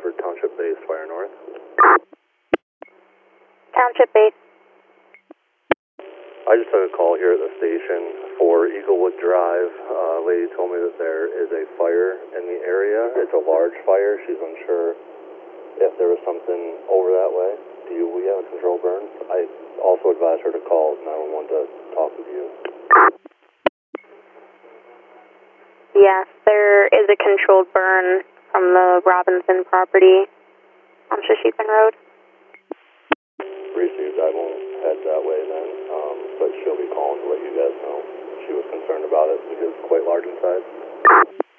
for Township Base Fire North. Township Base. I just took a call here at the station for Eaglewood Drive. A lady told me that there is a fire in the area. It's a large fire. She's unsure if there was something over that way. Do we have a controlled burn? I also advised her to call 911 to talk with you. Yes, there is a controlled burn from the Robinson property on Shasheepin Road. Received. I won't head that way then, but she'll be calling to let you guys know. She was concerned about it because it's quite large in size.